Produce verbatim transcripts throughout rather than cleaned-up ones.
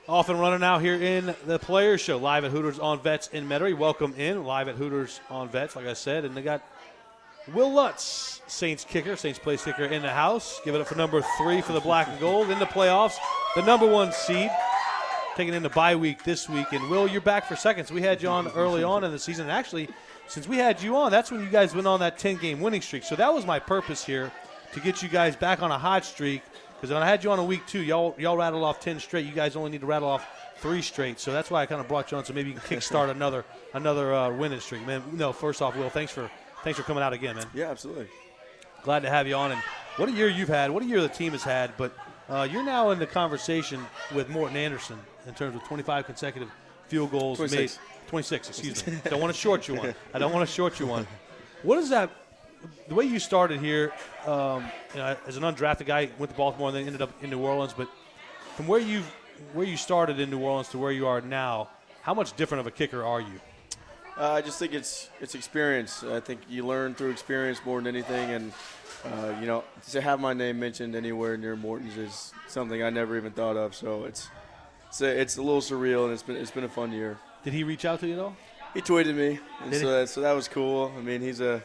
Off and running now here in the Players Show, live at Hooters on Vets in Metairie. Welcome in, live at Hooters on Vets, like I said. And they got Will Lutz, Saints kicker, Saints place kicker in the house. Give it up for number three for the black and gold in the playoffs. The number one seed, taking in the bye week this week. And, Will, you're back for seconds. We had you on early on in the season. And actually, since we had you on, that's when you guys went on that ten-game winning streak. So that was my purpose here, to get you guys back on a hot streak. Because when I had you on a week two, y'all y'all rattled off ten straight. You guys only need to rattle off three straight. So that's why I kind of brought you on, so maybe you can kickstart another another uh, winning streak. Man, no, first off, Will, thanks for thanks for coming out again, man. Yeah, absolutely. Glad to have you on. And what a year you've had. What a year the team has had. But uh, you're now in the conversation with Morton Anderson in terms of twenty-five consecutive field goals twenty-six. made. twenty-six, excuse me. Don't want to short you one. I don't want to short you one. What is that? The way you started here, um, you know, as an undrafted guy, went to Baltimore and then ended up in New Orleans. But from where you where you started in New Orleans to where you are now, how much different of a kicker are you? Uh, I just think it's it's experience. I think you learn through experience more than anything. And, uh, you know, to have my name mentioned anywhere near Morton's is something I never even thought of. So it's it's a, it's a little surreal, and it's been it's been a fun year. Did he reach out to you at all? He tweeted me, and Did so he? that, so that was cool. I mean, he's a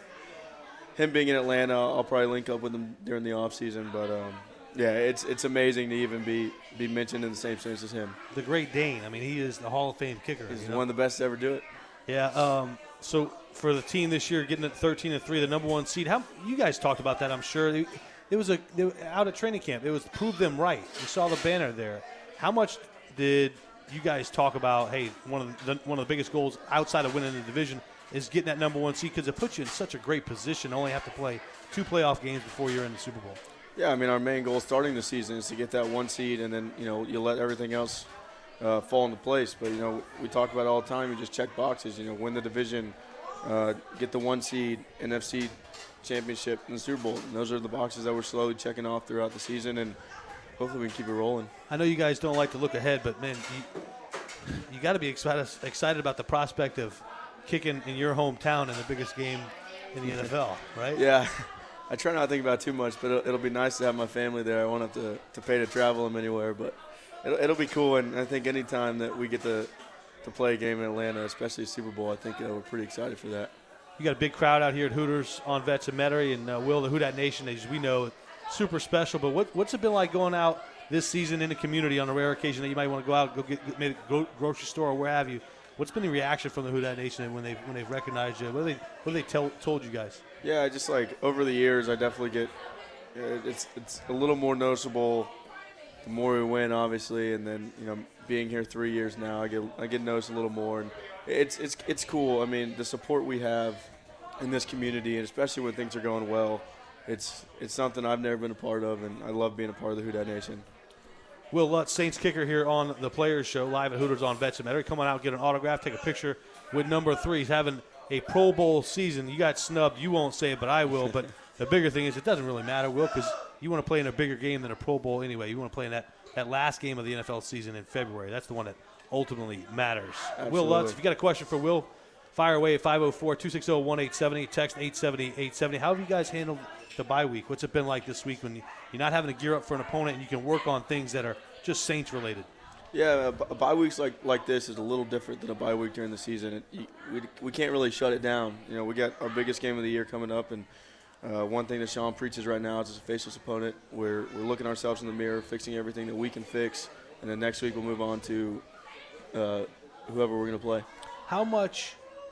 him being in Atlanta. I'll probably link up with him during the off season, but um, yeah, it's it's amazing to even be be mentioned in the same sense as him. The Great Dane. I mean, he is the Hall of Fame kicker. He's you know? one of the best to ever do it. Yeah. Um, so for the team this year, getting at thirteen and three, the number one seed. How you guys talked about that? I'm sure it, it was a they were out at training camp. It was to prove them right. You saw the banner there. How much did you guys talk about? Hey, one of the one of the biggest goals outside of winning the division is getting that number one seed, because it puts you in such a great position. Only have to play two playoff games before you're in the Super Bowl. Yeah, I mean, our main goal starting the season is to get that one seed, and then, you know, you let everything else uh, fall into place. But, you know, we talk about it all the time. You just check boxes, you know, win the division, uh, get the one seed, N F C championship, and the Super Bowl. And those are the boxes that we're slowly checking off throughout the season, and hopefully we can keep it rolling. I know you guys don't like to look ahead, but, man, you, you got to be excited, excited about the prospect of kicking in your hometown in the biggest game in the N F L, right? Yeah. I try not to think about it too much, but it'll, it'll be nice to have my family there. I won't have to, to pay to travel them anywhere, but it'll, it'll be cool. And I think any time that we get to, to play a game in Atlanta, especially Super Bowl, I think uh, we're pretty excited for that. You got a big crowd out here at Hooters on Vets in Metairie, and uh, Will, the Houdat Nation, as we know, super special. But what, what's it been like going out this season in the community on a rare occasion that you might want to go out, go get, get maybe go grocery store or where have you? What's been the reaction from the Houdat Nation when they when they've recognized you? What have they what have they tell, told you guys? Yeah, just like over the years, I definitely get uh, it's it's a little more noticeable the more we win, obviously, and then, you know, being here three years now, I get I get noticed a little more, and it's it's it's cool. I mean, the support we have in this community, and especially when things are going well, it's it's something I've never been a part of, and I love being a part of the Houdat Nation. Will Lutz, Saints kicker, here on the Players Show, live at Hooters on Vets in Metairie. Come on out, get an autograph, take a picture with number three. He's having a Pro Bowl season. You got snubbed. You won't say it, but I will. But the bigger thing is it doesn't really matter, Will, because you want to play in a bigger game than a Pro Bowl anyway. You want to play in that, that last game of the N F L season in February. That's the one that ultimately matters. Absolutely. Will Lutz, if you got a question for Will, fire away at five oh four, two six oh, one eight seven oh, text eight seven oh, eight seven oh. How have you guys handled the bye week? What's it been like this week when you, you're not having to gear up for an opponent and you can work on things that are just Saints related? Yeah, a bye weeks like like this is a little different than a bye week during the season. It, you, we we can't really shut it down. You know, we got our biggest game of the year coming up, and uh, one thing that Sean preaches right now is as a faceless opponent. We're we're looking ourselves in the mirror, fixing everything that we can fix, and then next week we'll move on to uh, whoever we're going to play. How much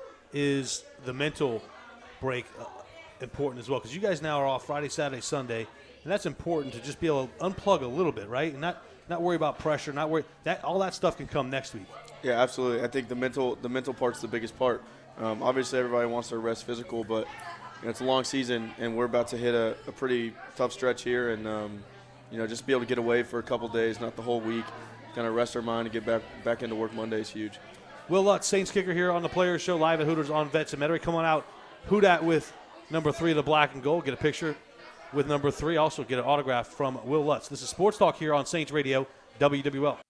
is the mental break uh, important as well? Because you guys now are off Friday, Saturday, Sunday, and that's important to just be able to unplug a little bit, right? And not not worry about pressure, not worry that all that stuff can come next week. Yeah, absolutely. I think the mental the mental part's the biggest part. Um, obviously, everybody wants to rest physical, but you know, it's a long season, and we're about to hit a, a pretty tough stretch here, and um, you know, just be able to get away for a couple days, not the whole week, kind of rest our mind and get back back into work Monday is huge. Will Lutz, Saints kicker, here on the Players Show, live at Hooters on Vets in Metairie. Come on out, Houdat with number three of the black and gold. Get a picture with number three. Also get an autograph from Will Lutz. This is Sports Talk here on Saints Radio, W W L.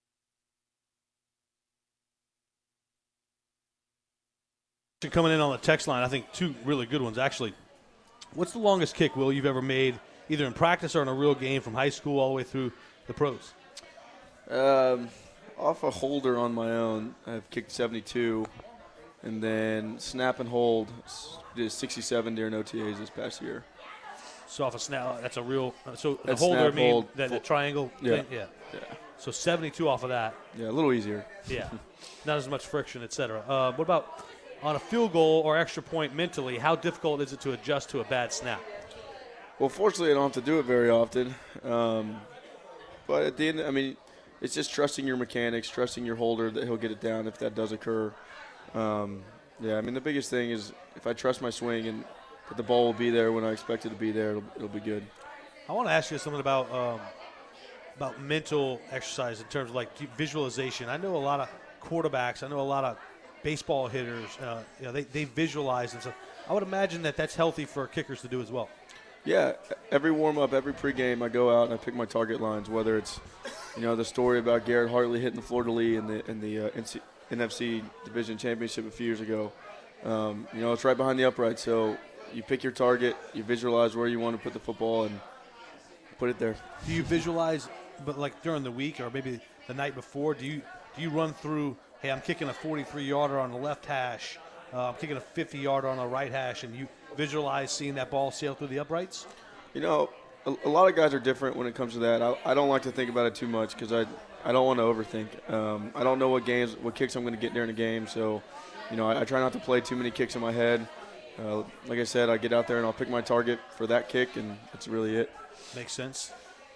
Coming in on the text line, I think two really good ones, actually. What's the longest kick, Will, you've ever made, either in practice or in a real game, from high school all the way through the pros? Um, off a holder on my own, I've kicked seventy-two, and then snap and hold did sixty-seven during O T As this past year. So off a snap, that's a real. So the That's holder snap, mean hold, that the full- triangle. Yeah. Thing? Yeah. Yeah, So seventy-two off of that. yeah, a little easier. Yeah. Not as much friction, et cetera. Uh, what about on a field goal or extra point mentally? How difficult is it to adjust to a bad snap? Well, fortunately, I don't have to do it very often. Um, but at the end, I mean, it's just trusting your mechanics, trusting your holder that he'll get it down if that does occur. Um, yeah, I mean, the biggest thing is if I trust my swing and that the ball will be there when I expect it to be there, it'll, it'll be good. I want to ask you something about um, about mental exercise in terms of like visualization. I know a lot of quarterbacks. I know a lot of baseball hitters. Uh, you know, they, they visualize, and so I would imagine that that's healthy for kickers to do as well. Yeah, every warm-up, every pregame, I go out and I pick my target lines, whether it's, you know, the story about Garrett Hartley hitting the fleur-de-lis in the, in the uh, N C, N F C Division Championship a few years ago. Um, you know, it's right behind the upright, so you pick your target, you visualize where you want to put the football, and put it there. Do you visualize, but like during the week or maybe the night before, do you do you run through, hey, I'm kicking a forty-three-yarder on the left hash, uh, I'm kicking a fifty-yarder on the right hash, and you visualize seeing that ball sail through the uprights? You know, a, a lot of guys are different when it comes to that. I, I don't like to think about it too much because I, I don't want to overthink. Um, I don't know what games, what kicks I'm going to get during a game, so, you know, I, I try not to play too many kicks in my head. Uh, like I said, I get out there and I'll pick my target for that kick, and that's really it. Makes sense.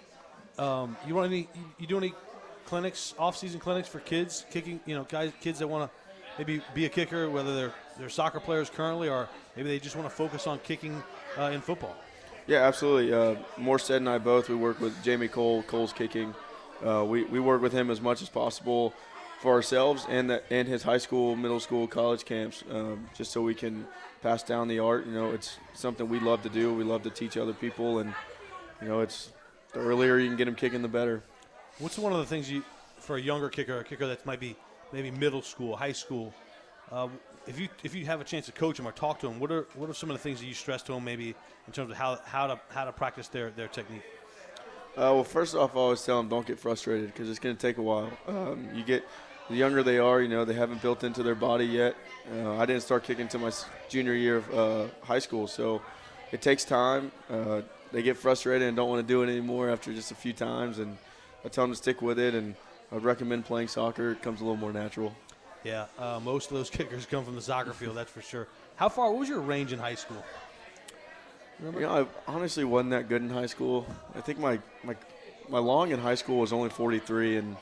Um, you want any? You, you do any clinics, off-season clinics for kids kicking? You know, guys, kids that want to maybe be a kicker, whether they're they're soccer players currently, or maybe they just want to focus on kicking uh, in football. Yeah, absolutely. Uh, Morstead and I both, we work with Jamie Cole, Cole's Kicking. Uh, we, we work with him as much as possible for ourselves and the, and his high school, middle school, college camps, um, just so we can pass down the art. You know, it's something we love to do. We love to teach other people, and, you know, it's the earlier you can get them kicking, the better. What's one of the things you, for a younger kicker, a kicker that might be maybe middle school, high school, uh, if you if you have a chance to coach them or talk to them, what are what are some of the things that you stress to them maybe in terms of how, how to how to practice their, their technique? Uh, well, first off, I always tell them don't get frustrated because it's going to take a while. Um, you get the younger they are, you know, they haven't built into their body yet. Uh, I didn't start kicking until my junior year of uh, high school, so it takes time. Uh, they get frustrated and don't want to do it anymore after just a few times, and I tell them to stick with it, and I recommend playing soccer. It comes a little more natural. Yeah, uh, most of those kickers come from the soccer field, that's for sure. How far, what was your range in high school? Remember? You know, I honestly wasn't that good in high school. I think my my, my long in high school was only forty-three, and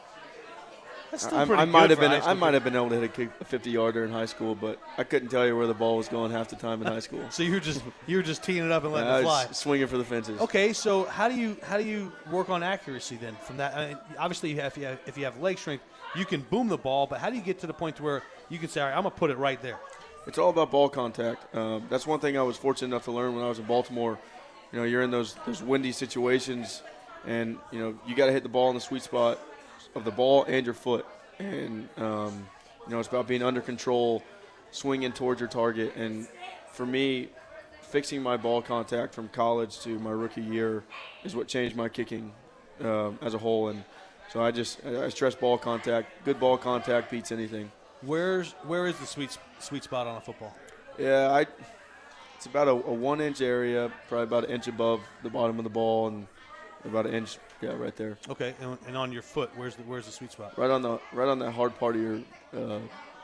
That's still I, pretty I good might have for been high I school might kicker. have been able to hit a kick, a fifty-yarder in high school, but I couldn't tell you where the ball was going half the time in high school. So you were just you were just teeing it up and letting I it was fly. swinging for the fences. Okay, so how do you how do you work on accuracy then? From that, I mean, obviously, if you have, if you have leg strength, you can boom the ball. But how do you get to the point to where you can say, all right, I'm gonna put it right there? It's all about ball contact. Um, that's one thing I was fortunate enough to learn when I was in Baltimore. You know, you're in those those windy situations, and you know you got to hit the ball in the sweet spot of the ball and your foot. And um, you know, it's about being under control, swinging towards your target. And for me, fixing my ball contact from college to my rookie year is what changed my kicking um, as a whole. And so I just I stress ball contact. Good ball contact beats anything. Where's where is the sweet sweet spot on a football? Yeah, I. It's about a, a one-inch area, probably about an inch above the bottom of the ball, and about an inch, yeah, right there. Okay, and, and on your foot, where's the where's the sweet spot? Right on the right on that hard part of your uh,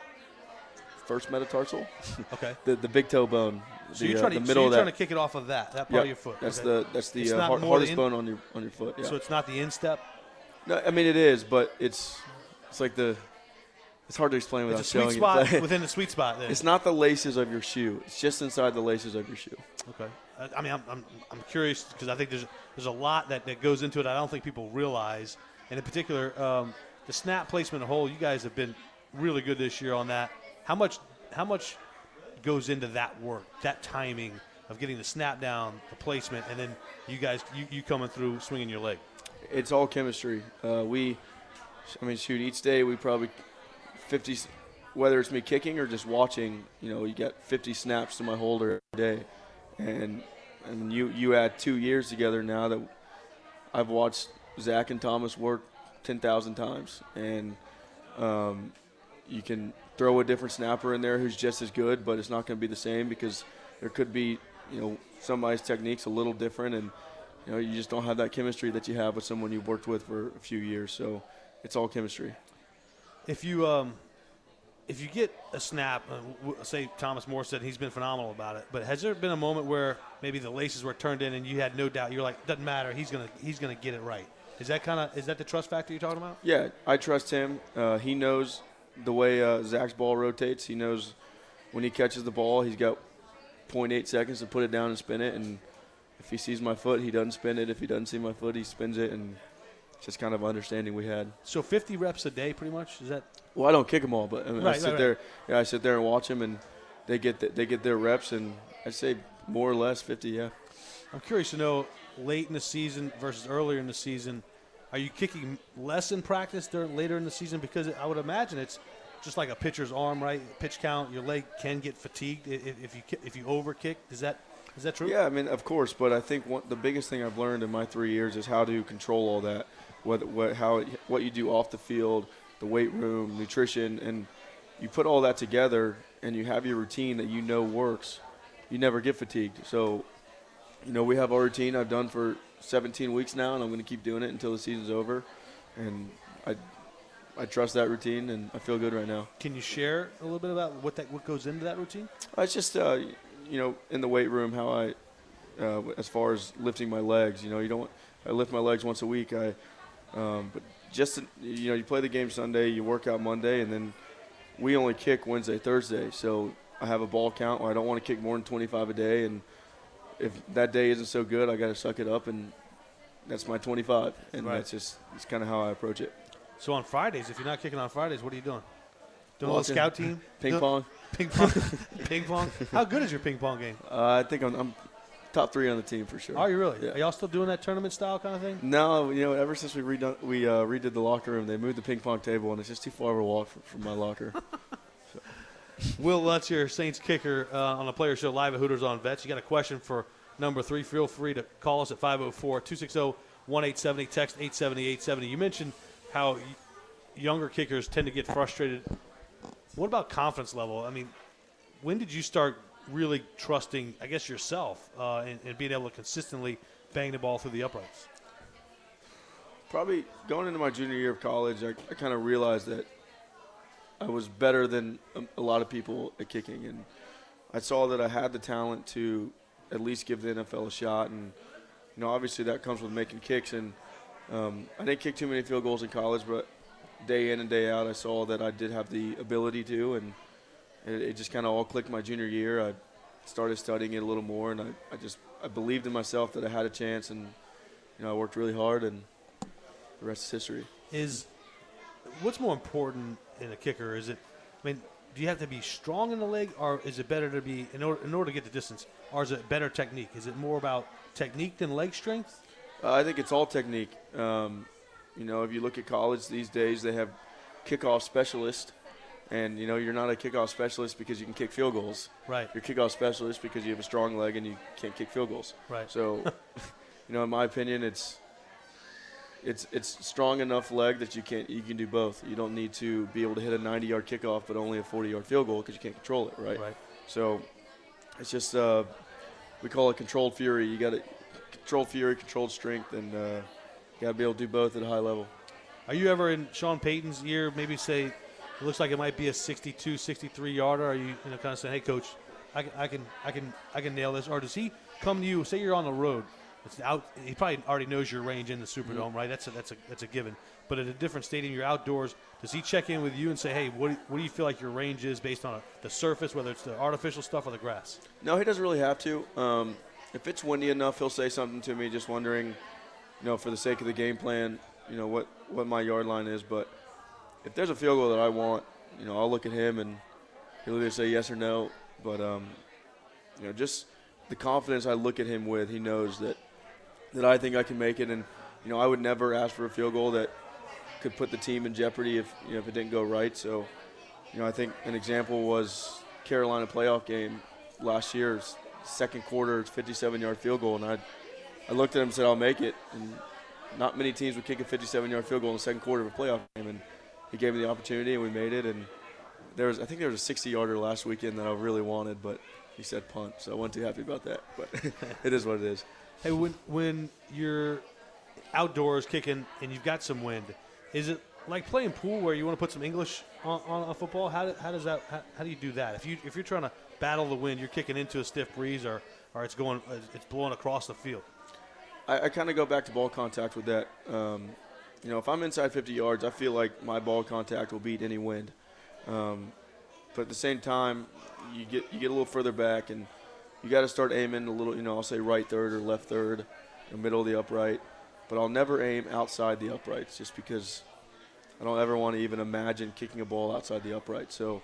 first metatarsal. Okay. the the big toe bone. So the, you're uh, trying, to, the so middle you're of trying that. to kick it off of that, that part Yep, of your foot. That's okay. the that's It's the uh, not hard, more hardest in- bone on your on your foot. Yeah. So it's not the instep. No, I mean it is, but it's it's like the it's hard to explain without It's a sweet showing spot you. within the sweet spot. Then. It's not the laces of your shoe. It's just inside the laces of your shoe. Okay. I, I mean, I'm, I'm, I'm curious because I think there's there's a lot that, that goes into it I don't think people realize. And in particular, um, the snap placement of hole, you guys have been really good this year on that. How much how much goes into that work, that timing of getting the snap down, the placement, and then you guys, you, you coming through swinging your leg? It's all chemistry. Uh, we, I mean, shoot, each day we probably fifty, whether it's me kicking or just watching, you know, you get fifty snaps to my holder every day. And and you, you add two years together now that I've watched Zach and Thomas work ten thousand times. And Um, you can throw a different snapper in there who's just as good, but it's not going to be the same because there could be, you know, somebody's technique's a little different, and you know, you just don't have that chemistry that you have with someone you've worked with for a few years. So it's all chemistry. If you um, if you get a snap, uh, w- say Thomas Moore said he's been phenomenal about it, but has there been a moment where maybe the laces were turned in and you had no doubt? You're like, doesn't matter. He's gonna he's gonna get it right. Is that kind of is that the trust factor you're talking about? Yeah, I trust him. Uh, he knows the way uh, Zach's ball rotates. He knows when he catches the ball, he's got zero point eight seconds to put it down and spin it. And if he sees my foot, he doesn't spin it. If he doesn't see my foot, he spins it. And it's just kind of understanding we had. So fifty reps a day, pretty much. Is that? Well, I don't kick them all, but I, mean, Right, I sit right, right. there. Yeah, I sit there and watch them, and they get the, they get their reps, and I say more or less fifty. Yeah. I'm curious to know, late in the season versus earlier in the season, are you kicking less in practice during later in the season? Because I would imagine it's just like a pitcher's arm, right? Pitch count, your leg can get fatigued if, if you ki- if you overkick. Is that is that true? Yeah, I mean, of course, but I think one, the biggest thing I've learned in my three years is how to control all that, what what how it, what you do off the field, the weight room, nutrition, and you put all that together, and you have your routine that you know works. You never get fatigued. So, you know, we have our routine I've done for seventeen weeks now, and I'm going to keep doing it until the season's over, and I I trust that routine, and I feel good right now. Can you share a little bit about what that what goes into that routine? It's just, uh, you know, in the weight room, how I, uh, as far as lifting my legs, you know, you don't, I lift my legs once a week. I, um, but just, you know, you play the game Sunday, you work out Monday, and then we only kick Wednesday, Thursday. So I have a ball count where I don't want to kick more than twenty-five a day. And if that day isn't so good, I got to suck it up, and that's my twenty-five. And Right. that's just, it's kind of how I approach it. So on Fridays, if you're not kicking on Fridays, what are you doing? Doing a Watching little scout team? Ping Doing- pong. Ping pong. Ping pong. How good is your ping pong game? Uh, I think I'm, I'm top three on the team for sure. Are you really? Yeah. Are y'all still doing that tournament style kind of thing? No, you know, ever since we redone, we uh, redid the locker room, they moved the ping pong table, and it's just too far of a walk from, from my locker. Will Lutz, your Saints kicker, uh, on the Player Show live at Hooters on Vets. You got a question for number three? Feel free to call us at five oh four, two six zero, one eight seven zero, text eight seven zero, eight seven zero. You mentioned how y- younger kickers tend to get frustrated. What about confidence level? I mean, when did you start really trusting, I guess, yourself uh, and, and being able to consistently bang the ball through the uprights? Probably going into my junior year of college, I, I kind of realized that I was better than a, a lot of people at kicking, and I saw that I had the talent to at least give the N F L a shot. And you know, obviously that comes with making kicks. And um, I didn't kick too many field goals in college, but day in and day out, I saw that I did have the ability to, and it, it just kind of all clicked my junior year. I started studying it a little more, and I, I just I believed in myself that I had a chance, and you know, I worked really hard, and the rest is history. Is what's more important in a kicker? Is it, I mean, do you have to be strong in the leg, or is it better to be, in order, in order to get the distance, or is it better technique? Is it more about technique than leg strength? Uh, I think it's all technique. Um, you know, if you look at college these days, they have kickoff specialists, and you know, you're not a kickoff specialist because you can kick field goals. Right. You're a kickoff specialist because you have a strong leg and you can't kick field goals. Right. So, you know, in my opinion, it's it's it's strong enough leg that you can you can do both. You don't need to be able to hit a ninety-yard kickoff but only a forty-yard field goal because you can't control it, right? Right. So, it's just uh, we call it controlled fury. You got to controlled fury, controlled strength, and uh, you got to be able to do both at a high level. Are you ever in Sean Payton's year, maybe say, it looks like it might be a sixty-two, sixty-three yarder? Are you, you know, kind of saying, hey, coach, I can, I can, I can, I can nail this? Or does he come to you? Say you're on the road. It's out. He probably already knows your range in the Superdome, mm-hmm. right? That's a, that's a, that's a given. But at a different stadium, you're outdoors. Does he check in with you and say, hey, what do, what do you feel like your range is based on the surface, whether it's the artificial stuff or the grass? No, he doesn't really have to. Um, if it's windy enough, he'll say something to me, just wondering, you know, for the sake of the game plan, you know, what, what my yard line is. But if there's a field goal that I want, you know, I'll look at him and he'll either say yes or no. But, um, you know, just the confidence I look at him with, he knows that, that I think I can make it. And, you know, I would never ask for a field goal that could put the team in jeopardy if, you know, if it didn't go right. So, you know, I think an example was Carolina playoff game last year's second quarter, fifty-seven-yard field goal. And I, I looked at him and said, I'll make it. And not many teams would kick a fifty-seven-yard field goal in the second quarter of a playoff game. And he gave me the opportunity, and we made it. And there was, I think there was a sixty-yarder last weekend that I really wanted, but he said punt, so I wasn't too happy about that. But it is what it is. Hey, when when you're outdoors kicking and you've got some wind, is it like playing pool where you want to put some English on, on a football? How, do, how does that? How, how do you do that? If you if you're trying to battle the wind, you're kicking into a stiff breeze, or or it's going it's blowing across the field. I, I kind of go back to ball contact with that. Um, you know, if I'm inside fifty yards, I feel like my ball contact will beat any wind. Um, but at the same time, you get you get a little further back, and you got to start aiming a little. You know, I'll say right third or left third, in the middle of the upright. But I'll never aim outside the uprights, just because I don't ever want to even imagine kicking a ball outside the upright. So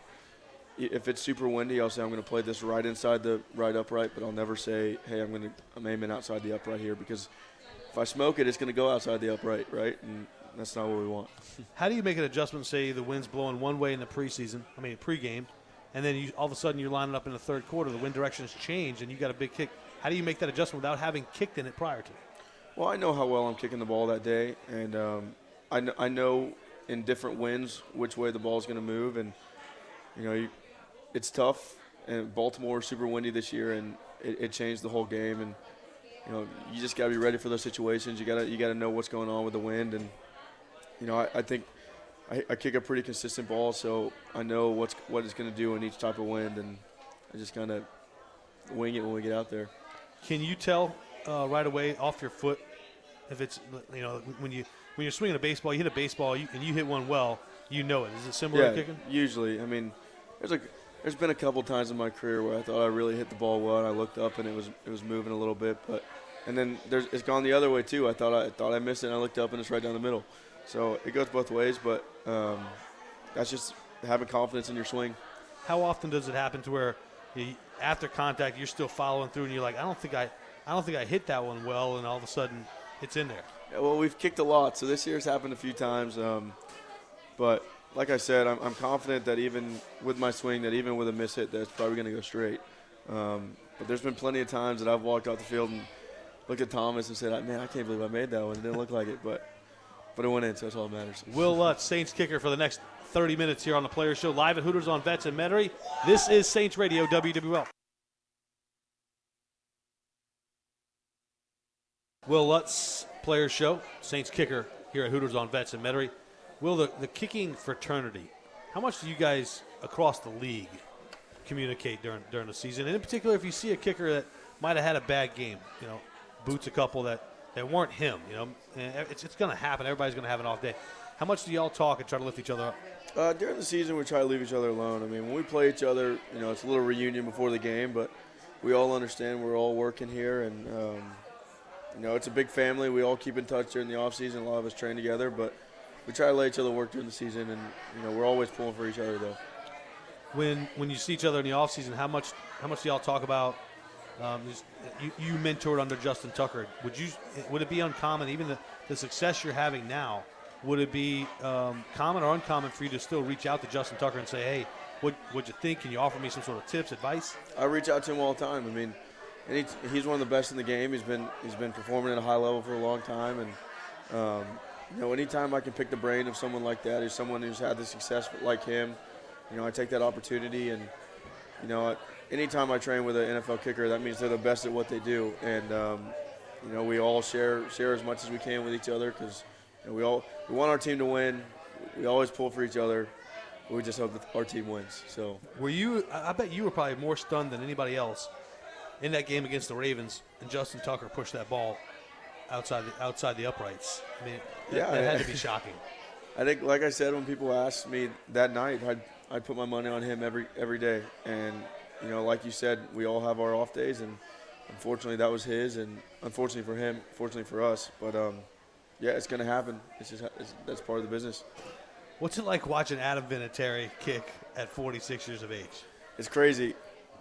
if it's super windy, I'll say I'm going to play this right inside the right upright, but I'll never say, hey, I'm going to I'm aiming outside the upright here, because if I smoke it, it's going to go outside the upright, right? And that's not what we want. How do you make an adjustment, say the wind's blowing one way in the preseason, I mean pregame, and then you, all of a sudden you're lining up in the third quarter, the wind direction has changed, and you got a big kick. How do you make that adjustment without having kicked in it prior to? Well, I know how well I'm kicking the ball that day, and um, I, kn- I know in different winds which way the ball's going to move, and you know, you, it's tough. And Baltimore is super windy this year, and it, it changed the whole game. And you know, you just got to be ready for those situations. You got to you got to know what's going on with the wind, and you know, I, I think I, I kick a pretty consistent ball, so I know what's what it's going to do in each type of wind, and I just kind of wing it when we get out there. Can you tell uh, right away off your foot if it's, you know, when you when you're swinging a baseball, you hit a baseball you, and you hit one well, you know it. Is it similar yeah, to kicking? Usually. I mean, there's like there's been a couple times in my career where I thought I really hit the ball well, and I looked up and it was it was moving a little bit, but and then there's it's gone the other way too. I thought I thought I missed it, and I looked up and it's right down the middle. So it goes both ways, but um, that's just having confidence in your swing. How often does it happen to where you, after contact you're still following through and you're like, I don't think I I don't think I hit that one well, and all of a sudden it's in there? Yeah, well, we've kicked a lot, so this year's happened a few times. Um, but like I said, I'm, I'm confident that even with my swing, that even with a miss hit, that's probably going to go straight. Um, but there's been plenty of times that I've walked off the field and looked at Thomas and said, man, I can't believe I made that one. It didn't look like it, but but it went in, so that's all that matters. Will Lutz, Saints kicker, for the next thirty minutes here on the Players Show, live at Hooters on Vets in Metairie. This is Saints Radio, W W L. Will Lutz, Players Show, Saints kicker here at Hooters on Vets in Metairie. Will, the, the kicking fraternity, how much do you guys across the league communicate during during the season? And in particular, if you see a kicker that might have had a bad game, you know, boots a couple that, that weren't him, you know, and it's, it's going to happen. Everybody's going to have an off day. How much do y'all talk and try to lift each other up? Uh, during the season, we try to leave each other alone. I mean, when we play each other, you know, it's a little reunion before the game, but we all understand we're all working here, and um, you know, it's a big family. We all keep in touch during the off season. A lot of us train together, but we try to let each other work during the season, and you know, we're always pulling for each other, though. When when you see each other in the off season, how much how much do y'all talk about? Um, just, you, you mentored under Justin Tucker. Would you would it be uncommon, even the, the success you're having now? Would it be um, common or uncommon for you to still reach out to Justin Tucker and say, "Hey, what what'd you think? Can you offer me some sort of tips, advice?" I reach out to him all the time. I mean, and he, he's one of the best in the game. He's been he's been performing at a high level for a long time, and um, you know, anytime I can pick the brain of someone like that, who's someone who's had the success like him, you know, I take that opportunity. And you know, anytime I train with an N F L kicker, that means they're the best at what they do. And um, you know, we all share share as much as we can with each other, because you know, we all we want our team to win. We always pull for each other. We just hope that our team wins. So, were you? I bet you were probably more stunned than anybody else in that game against the Ravens, and Justin Tucker pushed that ball outside the outside the uprights. I mean, that, yeah, that had to be shocking. I think, like I said, when people asked me that night, I'd I'd put my money on him every every day. And you know, like you said, we all have our off days, and unfortunately that was his, and unfortunately for him, fortunately for us. But um, yeah, it's gonna happen. It's just it's, that's part of the business. What's it like watching Adam Vinatieri kick at forty-six years of age? It's crazy.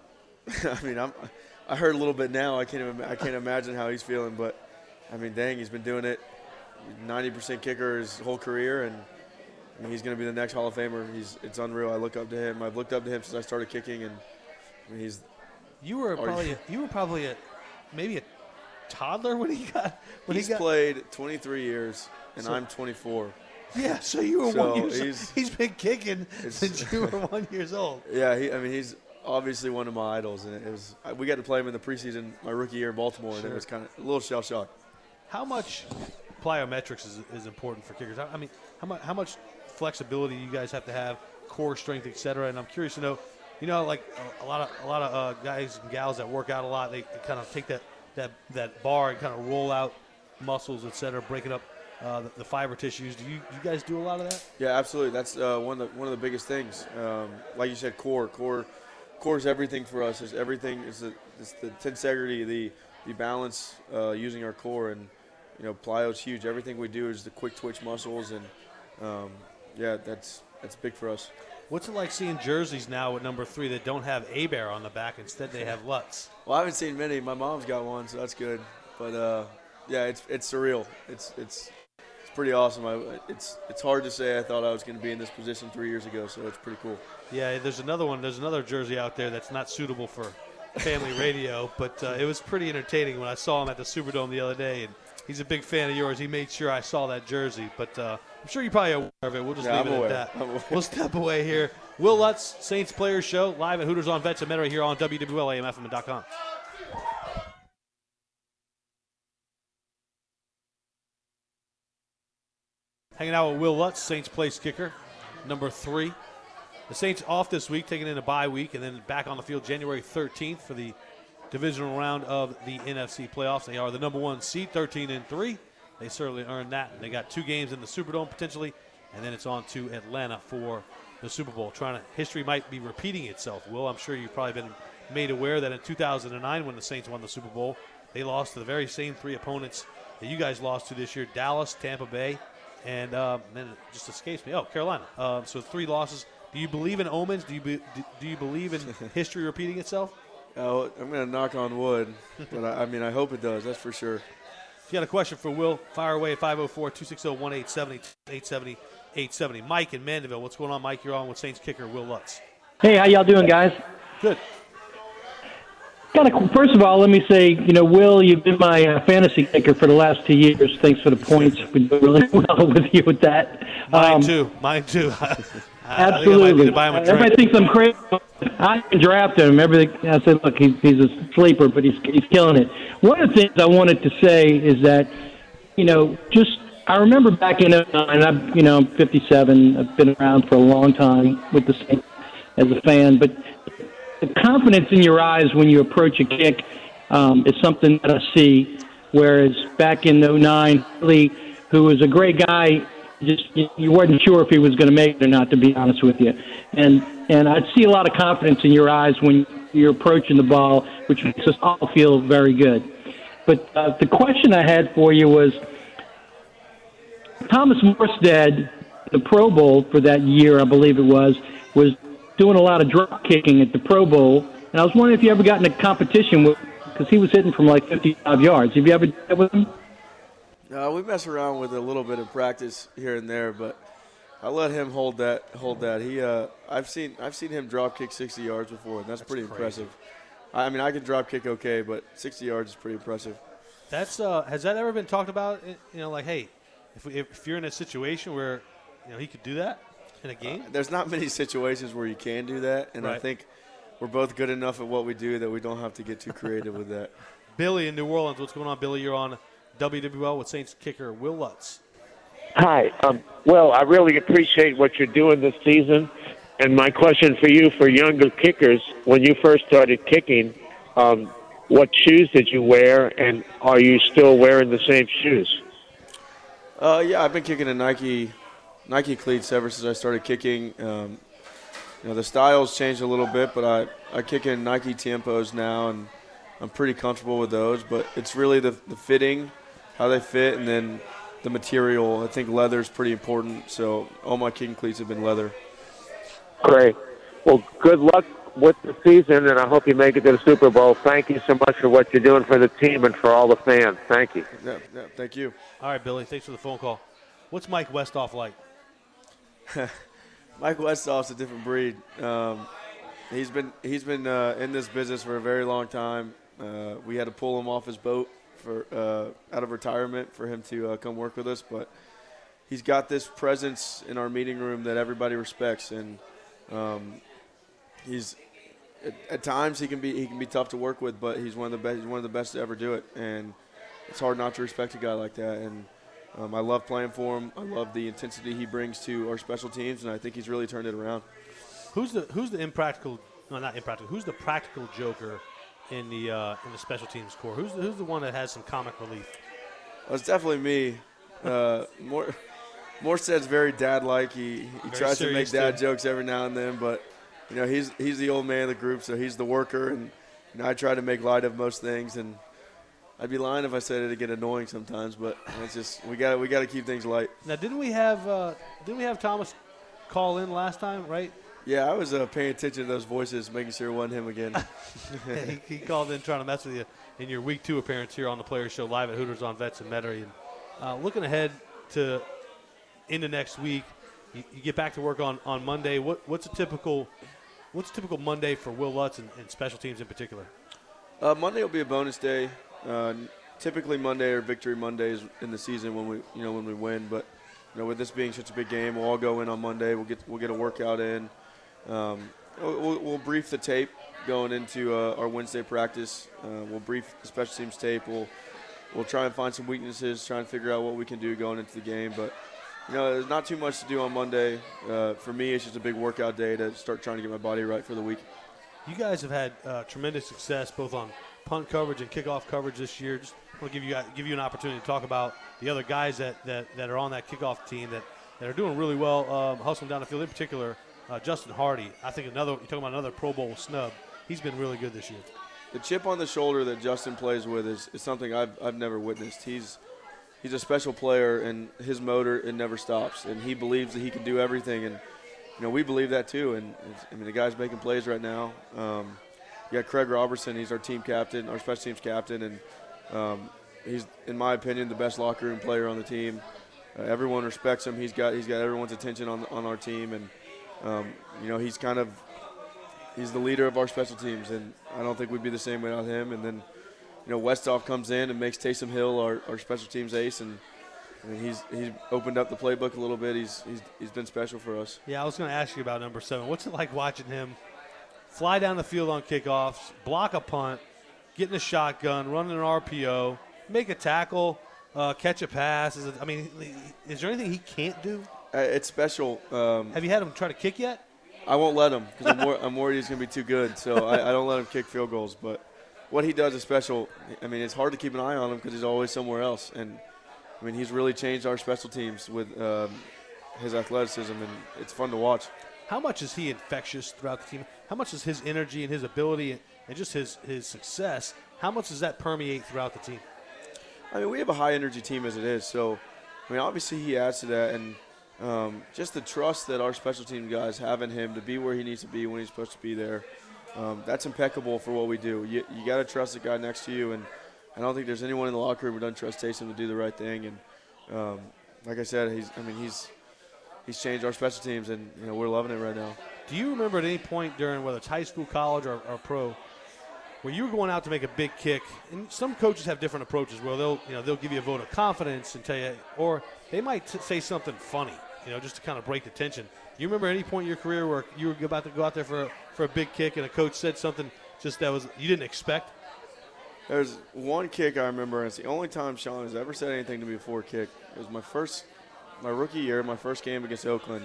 I mean, I'm I heard a little bit now. I can't even, I can't imagine how he's feeling. But I mean, dang, he's been doing it. ninety percent kicker his whole career, and I mean, he's going to be the next Hall of Famer. He's it's unreal. I look up to him. I've looked up to him since I started kicking, and I mean, he's. You were probably a, you were probably a maybe a toddler when he got when he's he got. played twenty-three years, and So- I'm twenty-four. Yeah, so you were So one years he's- He's been kicking since you were one years old. Yeah, he, I mean, he's obviously one of my idols, and it was we got to play him in the preseason my rookie year in Baltimore, and Sure. it was kind of a little shell shock. How much plyometrics is, is important for kickers? I mean, how much how much flexibility you guys have to have, core strength, et cetera? And I'm curious to know, you know, like a, a lot of a lot of uh, guys and gals that work out a lot, they, they kind of take that, that that bar and kind of roll out muscles, et cetera, breaking up uh, the, the fiber tissues. Do you you guys do a lot of that? Yeah, absolutely. That's uh, one of the one of the biggest things. Um, like you said, core, core, core is everything for us. Is everything is the it's the tensegrity, the the balance uh, using our core, and you know, plyo's huge. Everything we do is the quick twitch muscles, and um, yeah, that's that's big for us. What's it like seeing jerseys now at number three that don't have A-Bear on the back? Instead, they have Lutz. Well, I haven't seen many. My mom's got one, so that's good. But uh, yeah, it's it's surreal. It's it's it's pretty awesome. I, it's it's hard to say I thought I was going to be in this position three years ago, so it's pretty cool. Yeah, there's another one. There's another jersey out there that's not suitable for family radio, but uh, it was pretty entertaining when I saw him at the Superdome the other day, and he's a big fan of yours. He made sure I saw that jersey, but uh, I'm sure you're probably aware of it. We'll just Yeah, leave I'm it aware. at that. I'm aware. We'll step away here. Will Lutz, Saints Players Show, live at Hooters on Vets and Metairie here on W W L A M F M dot com. Hanging out with Will Lutz, Saints place kicker, number three. The Saints off this week, taking in a bye week, and then back on the field January thirteenth for the divisional round of the N F C playoffs. They are the number one seed, thirteen and three. They certainly earned that. They got two games in the Superdome potentially, and then it's on to Atlanta for the Super Bowl. Trying to history might be repeating itself. Will, I'm sure you've probably been made aware that in two thousand nine, when the Saints won the Super Bowl, they lost to the very same three opponents that you guys lost to this year: Dallas, Tampa Bay, and um, then it just escapes me. Oh, Carolina. Um, so three losses. Do you believe in omens? Do you be, do, do you believe in history repeating itself? Uh, I'm going to knock on wood, but I, I mean, I hope it does. That's for sure. If you got a question for Will, fire away at five oh four, two six oh, one eight seven oh, eight seven oh, eight seven oh. Mike in Mandeville. What's going on, Mike? You're on with Saints kicker Will Lutz. Hey, how y'all doing, guys? Good. Got a, first of all, let me say, you know, Will, you've been my uh, fantasy kicker for the last two years. Thanks for the points. We're doing really well with you with that. Mine Um, too. Mine too. Absolutely. I, I Everybody thinks I'm crazy. I drafted him. Everything. I said, look, he's, he's a sleeper, but he's he's killing it. One of the things I wanted to say is that, you know, just I remember back in oh nine. I'm, you know, I'm fifty-seven. I've been around for a long time with the Saints as a fan, but the confidence in your eyes when you approach a kick um, is something that I see. Whereas back in oh nine, Lee, who was a great guy, just you weren't sure if he was going to make it or not, to be honest with you. And and I see a lot of confidence in your eyes when you're approaching the ball, which makes us all feel very good. But uh, the question I had for you was, Thomas Morstead, the Pro Bowl for that year, I believe it was, was doing a lot of drop kicking at the Pro Bowl. And I was wondering if you ever got in a competition with, because he was hitting from like fifty-five yards. Have you ever done that with him? Uh, we mess around with a little bit of practice here and there, but I let him hold that. Hold that. He, uh, I've seen, I've seen him drop kick sixty yards before, and that's, That's pretty crazy. impressive. I mean, I can drop kick okay, but sixty yards is pretty impressive. That's uh, has that ever been talked about? You know, like, hey, if we, if you're in a situation where you know he could do that in a game, Uh, there's not many situations where you can do that, and I Right. think we're both good enough at what we do that we don't have to get too creative with that. Billy in New Orleans. What's going on, Billy? You're on W W L with Saints kicker Will Lutz. Hi. Um, well, I really appreciate what you're doing this season. And my question for you, for younger kickers, when you first started kicking, um, what shoes did you wear, and are you still wearing the same shoes? Uh, yeah, I've been kicking in Nike, Nike cleats ever since I started kicking. Um, you know, the styles changed a little bit, but I, I kick in Nike Tiempos now, and I'm pretty comfortable with those. But it's really the, the fitting, how they fit, and then the material. I think leather is pretty important, so all my kicking cleats have been leather. Great. Well, good luck with the season, and I hope you make it to the Super Bowl. Thank you so much for what you're doing for the team and for all the fans. Thank you. Yeah, yeah, thank you. All right, Billy. Thanks for the phone call. What's Mike Westhoff like? Mike Westhoff's a different breed. Um, he's been he's been uh, in this business for a very long time. Uh, we had to pull him off his boat for uh, out of retirement for him to uh, come work with us, but he's got this presence in our meeting room that everybody respects, and um, he's at, at times he can be he can be tough to work with, but he's one of the best. He's one of the best to ever do it, and it's hard not to respect a guy like that. And um, I love playing for him. I love the intensity he brings to our special teams, and I think he's really turned it around. Who's the Who's the impractical? No, not impractical. Who's the practical joker in the uh, in the special teams core? Who's the, Who's the one that has some comic relief? Well, it's definitely me. Uh, more, Morstead's very dad-like. He he tries to make dad too. jokes every now and then, but you know he's he's the old man of the group, so he's the worker, and you know, I try to make light of most things. And I'd be lying if I said it'd get annoying sometimes, but it's just we got we got to keep things light. Now, didn't we have uh, didn't we have Thomas call in last time, right? Yeah, I was uh, paying attention to those voices, making sure it wasn't him again. he, he called in trying to mess with you in your week two appearance here on the Players Show live at Hooters on Vets and Metairie. And uh, looking ahead to into next week, you, you get back to work on, on Monday. What what's a typical what's a typical Monday for Will Lutz and, and special teams in particular? Uh, Monday will be a bonus day. Uh, typically Monday or victory Mondays in the season when we you know when we win, but you know with this being such a big game, we'll all go in on Monday. We'll get we'll get a workout in. Um, we'll, we'll brief the tape going into uh, our Wednesday practice. Uh, we'll brief the special teams tape. We'll we'll try and find some weaknesses, try and figure out what we can do going into the game. But you know, there's not too much to do on Monday. Uh, for me, it's just a big workout day to start trying to get my body right for the week. You guys have had uh, tremendous success both on punt coverage and kickoff coverage this year. Just want to give you give you an opportunity to talk about the other guys that, that, that are on that kickoff team that, that are doing really well, um, hustling down the field. In particular, uh, Justin Hardy. I think another. You're talking about another Pro Bowl snub. He's been really good this year. The chip on the shoulder that Justin plays with is, is something I've I've never witnessed. He's he's a special player, and his motor it never stops, and he believes that he can do everything, and you know we believe that too. And it's, I mean the guy's making plays right now. Um, you got Craig Robertson. He's our team captain, our special teams captain, and um, he's in my opinion the best locker room player on the team. Uh, everyone respects him. He's got he's got everyone's attention on on our team, and um, you know he's kind of he's the leader of our special teams, and I don't think we'd be the same without him. And then you know Westhoff comes in and makes Taysom Hill our, our special teams ace, and I mean, he's he's opened up the playbook a little bit. He's he's he's been special for us. Yeah, I was going to ask you about number seven. What's it like watching him fly down the field on kickoffs, block a punt, get in a shotgun, run an R P O, make a tackle, uh, catch a pass? Is it, I mean, is there anything he can't do? Uh, it's special. Um, Have you had him try to kick yet? I won't let him because I'm, wor- I'm worried he's going to be too good. So I, I don't let him kick field goals. But what he does is special. I mean, it's hard to keep an eye on him because he's always somewhere else. And, I mean, he's really changed our special teams with um, his athleticism, and it's fun to watch. How much is he infectious throughout the team? How much is his energy and his ability and just his, his success, how much does that permeate throughout the team? I mean, we have a high-energy team as it is. So, I mean, obviously he adds to that. And um, just the trust that our special team guys have in him to be where he needs to be when he's supposed to be there, um, that's impeccable for what we do. You, you got to trust the guy next to you. And I don't think there's anyone in the locker room who doesn't trust Taysom to do the right thing. And um, like I said, he's I mean, he's he's changed our special teams, and, you know, we're loving it right now. Do you remember at any point during whether it's high school, college, or, or pro, where you were going out to make a big kick? And some coaches have different approaches where they'll, you know, they'll give you a vote of confidence and tell you, or they might t- say something funny, you know, just to kind of break the tension. Do you remember any point in your career where you were about to go out there for a, for a big kick and a coach said something just that was you didn't expect? There's one kick I remember, and it's the only time Sean has ever said anything to me before a kick. It was my first, my rookie year, my first game against Oakland.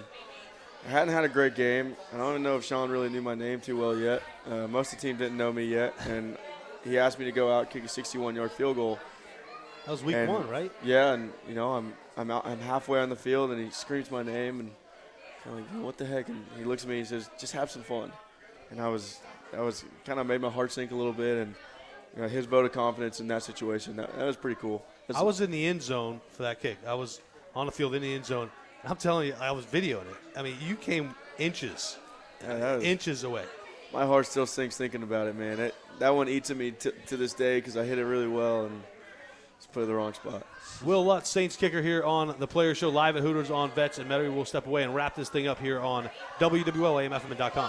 I hadn't had a great game. I don't even know if Sean really knew my name too well yet. Uh, most of the team didn't know me yet, and he asked me to go out, kick a sixty-one-yard field goal. That was week and, one, right? Yeah, and you know I'm I'm out, I'm halfway on the field, and he screams my name, and I'm like, what the heck? And he looks at me, and he says, "Just have some fun." And I was that was kind of made my heart sink a little bit, and you know, his vote of confidence in that situation, that, that was pretty cool. I was in the end zone for that kick. I was on the field in the end zone. I'm telling you, I was videoing it. I mean, you came inches, yeah, was, inches away. My heart still sinks thinking about it, man. It, that one eats at me t- to this day because I hit it really well and just put it in the wrong spot. Will Lutz, Saints kicker, here on the Players Show live at Hooters on Vets and Metairie. We'll step away and wrap this thing up here on W W L A M F M dot com.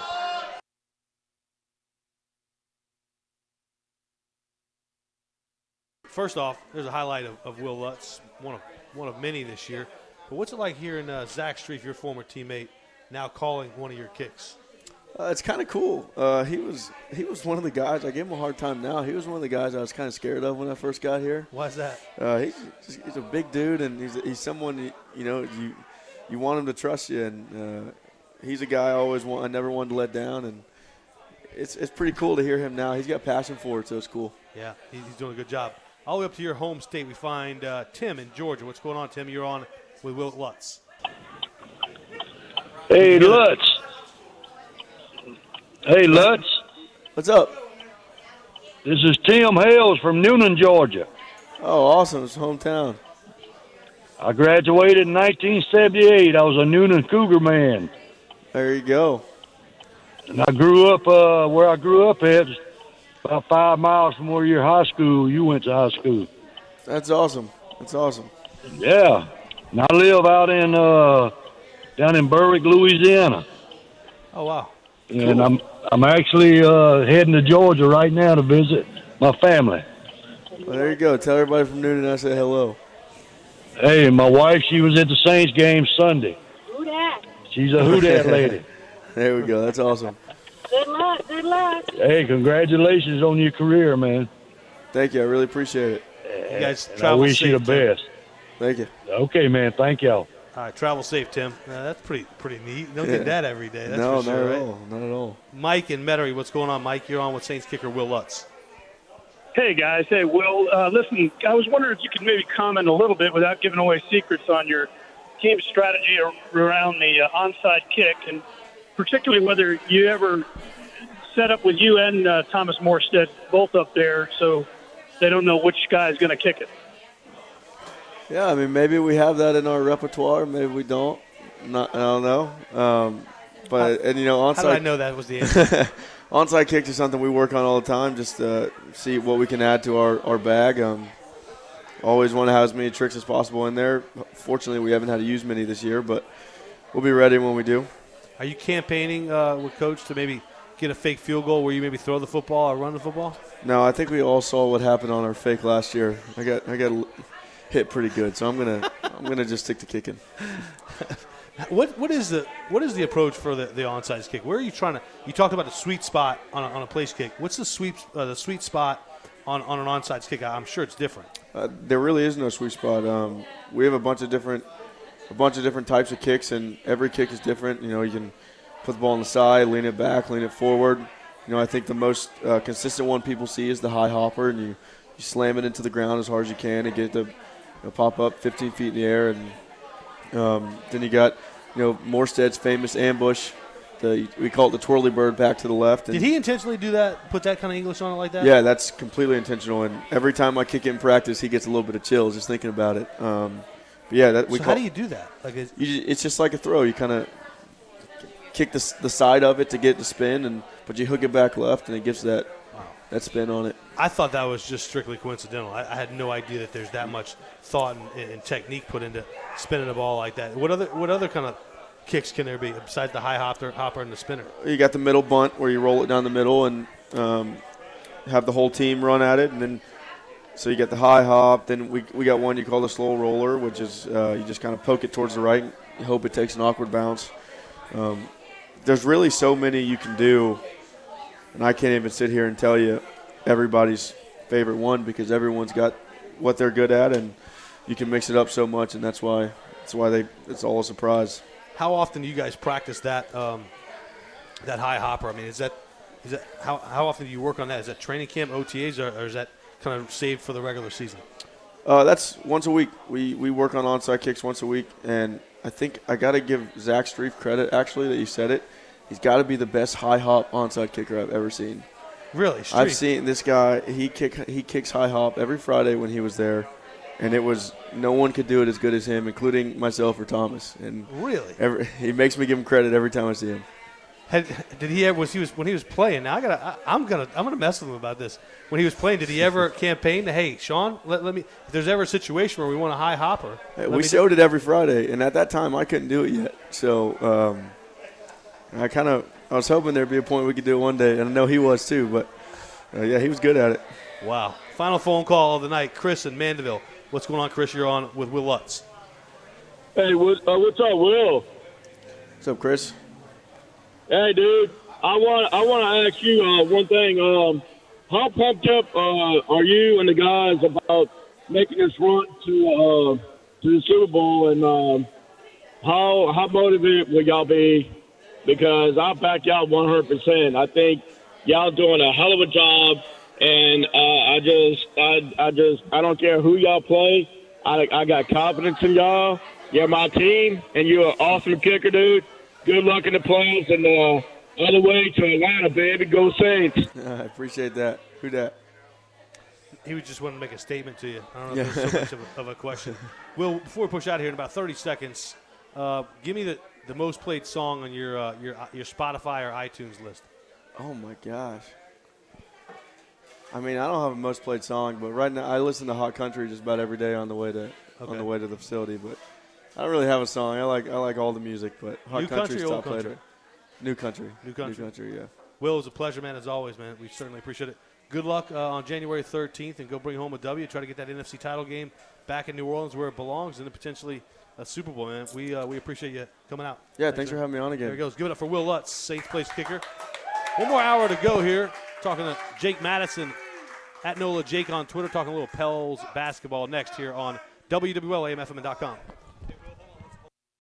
First off, there's a highlight of, of Will Lutz, one of one of many this year. But what's it like hearing uh, Zach Strief, your former teammate, now calling one of your kicks? Uh, it's kind of cool. Uh, he was he was one of the guys. I gave him a hard time now. He was one of the guys I was kind of scared of when I first got here. Why's that? Uh, he's just, he's a big dude, and he's he's someone you, you know you you want him to trust you, and uh, he's a guy I always want. I never wanted to let down, and it's it's pretty cool to hear him now. He's got passion for it, so it's cool. Yeah, he's doing a good job. All the way up to your home state, we find uh, Tim in Georgia. What's going on, Tim? You're on with Will Lutz. Hey, Lutz. Hey, Lutz. What's up? This is Tim Hales from Newnan, Georgia. Oh, awesome. It's hometown. I graduated in nineteen seventy-eight. I was a Newnan Cougar man. There you go. And I grew up uh, where I grew up at, about five miles from where your high school, you went to high school. That's awesome. That's awesome. Yeah. And I live out in, uh, down in Berwick, Louisiana. Oh, wow. And I'm I'm actually uh, heading to Georgia right now to visit my family. Well, there you go. Tell everybody from Newnan I said hello. Hey, my wife, she was at the Saints game Sunday. Who dat? She's a who dat lady. There we go. That's awesome. Good luck. Good luck. Hey, congratulations on your career, man. Thank you. I really appreciate it. You guys And I travel wish safe, you the Tim. best. Thank you. Okay, man. Thank y'all. All right, travel safe, Tim. Uh, that's pretty pretty neat. You don't Yeah. get that every day. That's no, for sure, not at right? all. Not at all. Mike in Metairie, what's going on, Mike? You're on with Saints kicker Will Lutz. Hey, guys. Hey, Will. Uh, listen, I was wondering if you could maybe comment a little bit without giving away secrets on your team strategy ar- around the uh, onside kick, and particularly whether you ever set up with you and uh, Thomas Morstead both up there so they don't know which guy is going to kick it. Yeah, I mean, maybe we have that in our repertoire. Maybe we don't. Not, I don't know. Um, but, and, you know, onside. How did I know that was the answer? Onside kicks is something we work on all the time, just to see what we can add to our, our bag. Um, always want to have as many tricks as possible in there. Fortunately, we haven't had to use many this year, but we'll be ready when we do. Are you campaigning uh, with Coach to maybe get a fake field goal where you maybe throw the football or run the football? No, I think we all saw what happened on our fake last year. I got I got hit pretty good, so I'm gonna I'm gonna just stick to kicking. What what is the what is the approach for the, the onside kick? Where are you trying to? You talked about the sweet spot on a, on a place kick. What's the sweet uh, the sweet spot on, on an onside kick? I'm sure it's different. Uh, there really is no sweet spot. Um, we have a bunch of different a bunch of different types of kicks, and every kick is different. You know, you can put the ball on the side, lean it back, lean it forward. You know, I think the most uh, consistent one people see is the high hopper, and you, you slam it into the ground as hard as you can and get it to you know, pop up fifteen feet in the air. And um, then you got, you know, Morstead's famous ambush. The, we call it the twirly bird back to the left. And Did he intentionally do that, put that kind of English on it like that? yeah, that's completely intentional. And every time I kick it in practice, he gets a little bit of chills just thinking about it. Um, but yeah, that we So call how do you do that? Like, is, You, it's just like a throw. You kind of kick the, the side of it to get the spin, and but you hook it back left, and it gives that that spin on it. I thought that was just strictly coincidental. I, I had no idea that there's that much thought and, and technique put into spinning a ball like that. What other what other kind of kicks can there be besides the high hopper, hopper and the spinner? You got the middle bunt where you roll it down the middle and um, have the whole team run at it, and then so you get the high hop. Then we we got one you call the slow roller, which is uh, you just kind of poke it towards the right. You hope it takes an awkward bounce. Um, there's really so many you can do. And I can't even sit here and tell you everybody's favorite one because everyone's got what they're good at, and you can mix it up so much, and that's why that's why they it's all a surprise. How often do you guys practice that um, that high hopper? I mean, is that is that how how often do you work on that? Is that training camp, O T As, or, or is that kind of saved for the regular season? Uh, that's once a week. We we work on onside kicks once a week, and I think I got to give Zach Strief credit actually that you said it. He's got to be the best high hop onside kicker I've ever seen. Really? Strief? I've seen this guy. He kick he kicks high hop every Friday when he was there, and it was no one could do it as good as him, including myself or Thomas. And Really? every, he makes me give him credit every time I see him. Had, did he ever was he was when he was playing? Now I gotta I, I'm gonna I'm gonna mess with him about this. When he was playing, did he ever campaign to, hey Sean, let, let me if there's ever a situation where we want a high hopper? Hey, let we me do- showed it every Friday, and at that time I couldn't do it yet. So um, I kind of I was hoping there'd be a point we could do it one day, and I know he was too. But uh, yeah, he was good at it. Wow. Final phone call of the night. Chris in Mandeville. What's going on, Chris? You're on with Will Lutz. Hey, what, uh, what's up, Will? What's up, Chris? Hey, dude. I want I want to ask you uh, one thing. Um, how pumped up uh, are you and the guys about making this run to uh, to the Super Bowl, and um, how how motivated will y'all be? Because I back y'all one hundred percent. I think y'all doing a hell of a job, and uh, I just I I just I don't care who y'all play. I I got confidence in y'all. You're my team, and you're an awesome kicker, dude. Good luck in the playoffs, and uh, all the way to Atlanta, baby. Go Saints. I appreciate that. Who dat? He was just wanting to make a statement to you. I don't know if there's so much of a, of a question. Will, before we push out here in about thirty seconds, uh, give me the, the most played song on your uh, your your Spotify or iTunes list. Oh my gosh. I mean, I don't have a most played song, but right now I listen to Hot Country just about every day on the way to Okay. on the way to the facility. But I don't really have a song. I like I like all the music, but Hot New Country's country or old top played. country? New country. New country. New country. Yeah. Will, it was a pleasure, man, as always, man. We certainly appreciate it. Good luck uh, on January thirteenth, and go bring home a W. Try to get that N F C title game back in New Orleans where it belongs, and then potentially a Super Bowl, man. We uh, we appreciate you coming out. Yeah. Thanks, Thanks for man. having me on There again. he goes. Give it up for Will Lutz, Saints place kicker. One more hour to go here. Talking to Jake Madison at NOLA Jake on Twitter. Talking a little Pels basketball next here on W W L A M F M dot com.